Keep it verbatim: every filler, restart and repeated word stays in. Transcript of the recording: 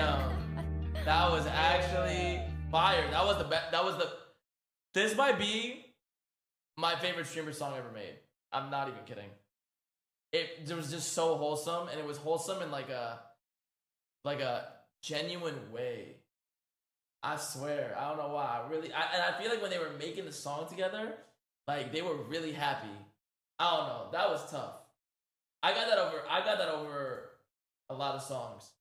Damn. That was actually fire. That was the best. That was the. This might be my favorite streamer song ever made. I'm not even kidding. It, it was just so wholesome, and it was wholesome in like a, like a genuine way. I swear, I don't know why. I really, I, and I feel like when they were making the song together, like they were really happy. I don't know. That was tough. I got that over. I got that over a lot of songs.